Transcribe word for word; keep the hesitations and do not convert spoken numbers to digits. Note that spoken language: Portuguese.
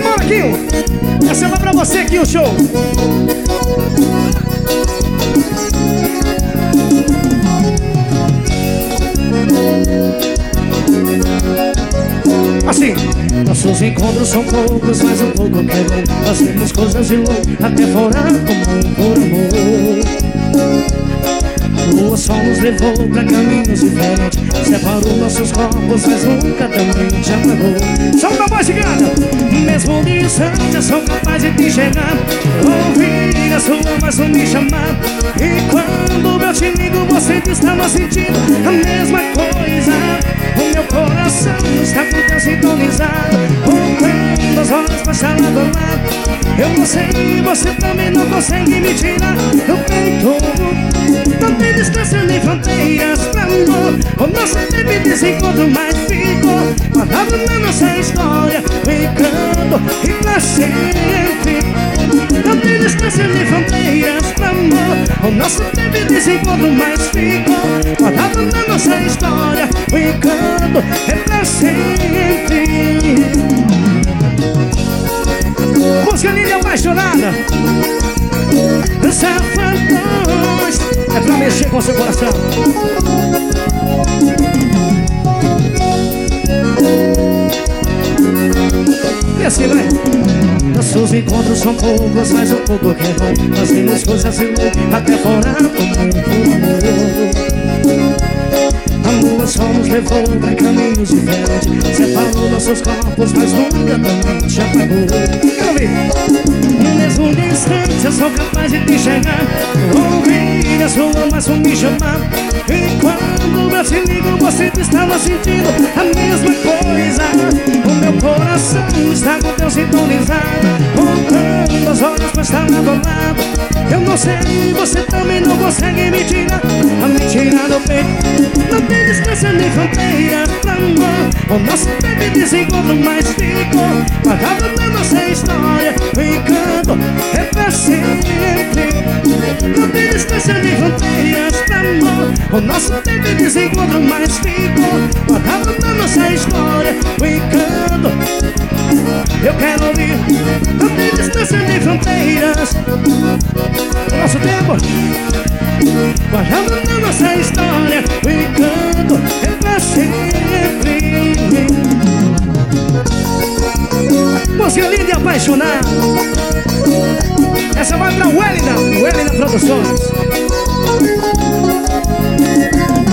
Simbora, Quinho. Essa vai pra você, Quinho, show. Assim. Nossos encontros são poucos, mas um pouco que é bom. Fazemos coisas de louco, até fora comum por amor. Lua só nos levou pra caminhos diferentes, separou nossos corpos, mas nunca também te apagou. Som da voz gigante. Mesmo distante, eu sou capaz de te enxergar, ouvir a sua voz me chamar. E quando eu te ligo, você estava sentindo a mesma coisa. O meu coração está com teu sintonizado. Quando as horas passam lado a lado, eu não sei, você também não consegue me tirar do peito. Não tem distância nem fronteiras pra amor. O nosso tempo desencontro mais ficou guardado na nossa história, ficando e pra sempre. Não tem distância nem fronteiras pra amor. O nosso tempo desencontro mais ficou guardado na nossa história, ficando e pra sempre. Música linda e apaixonada. Safadões, é pra mexer com seu coração. E assim vai. Nossos encontros são poucos, mas um pouco que é bom. Fazemos coisas de louco, até fora do mundo. A lua só nos levou pra caminhos diferentes, separou nossos corpos, mas nunca também te apagou. Quero ver. No mesmo instante eu sou capaz de te enxergar, ouvir a sua voz me chamar. E quando eu te ligo, você estava sentindo a mesma coisa. O meu coração está com teu sintonizado. Contando as horas pra estar lado a lado. Eu não sei, você também não consegue me tirar, a me tirar do peito. Não tem distância nem fronteiras pra amor. O nosso tempo desencontro mais ficou guardado na nossa história, ficando é pra sempre. Não tem distância nem fronteiras pra amor. O nosso tempo desencontro mais ficou guardado na nossa história, ficando. Eu quero ouvir. Não tem distância nem fronteiras. O nosso tempo guardado na nossa história, ficando é pra sempre. Música linda e apaixonada. Essa vai pra Wellington, Wellington Produções.